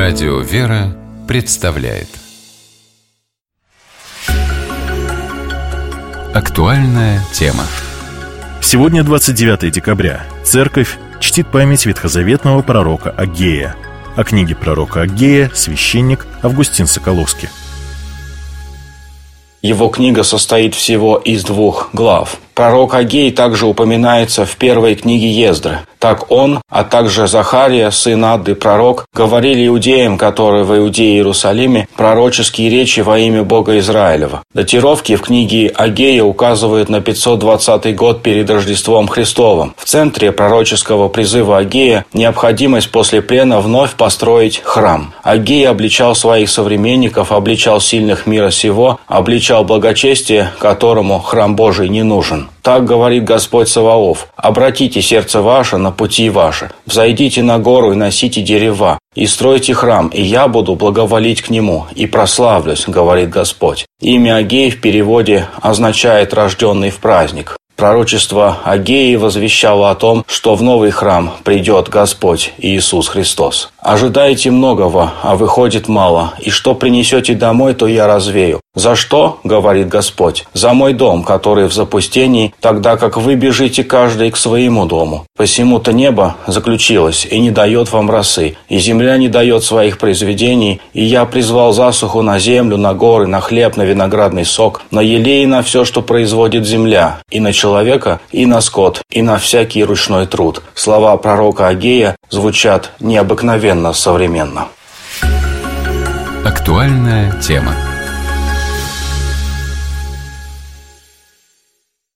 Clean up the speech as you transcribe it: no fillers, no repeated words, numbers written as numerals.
Радио «Вера» представляет актуальная тема. Сегодня 29 декабря. Церковь чтит память ветхозаветного пророка Аггея. О книге пророка Аггея священник Августин Соколовский. Его книга состоит всего из 2 глав. Пророк Аггей также упоминается в первой книге Ездры. Так он, а также Захария, сын Адды, пророк, говорили иудеям, которые в Иудее и Иерусалиме, пророческие речи во имя Бога Израилева. Датировки в книге Аггея указывают на 520 год перед Рождеством Христовым. В центре пророческого призыва Аггея необходимость после плена вновь построить храм. Аггей обличал своих современников, обличал сильных мира сего, обличал благочестие, которому храм Божий не нужен. Так говорит Господь Саваоф: «Обратите сердце ваше на пути ваши, взойдите на гору и носите дерева, и стройте храм, и я буду благоволить к нему, и прославлюсь, говорит Господь». Имя Аггей в переводе означает «рожденный в праздник». Пророчество Аггеи возвещало о том, что в новый храм придет Господь Иисус Христос. «Ожидаете многого, а выходит мало, и что принесете домой, то я развею. За что, говорит Господь? За мой дом, который в запустении, тогда как вы бежите каждый к своему дому. Посему-то небо заключилось и не дает вам росы, и земля не дает своих произведений, и я призвал засуху на землю, на горы, на хлеб, на виноградный сок, на елей и на все, что производит земля, и на человека, и на скот, и на всякий ручной труд». Слова пророка Аггея звучат необыкновенно современно. Актуальная тема.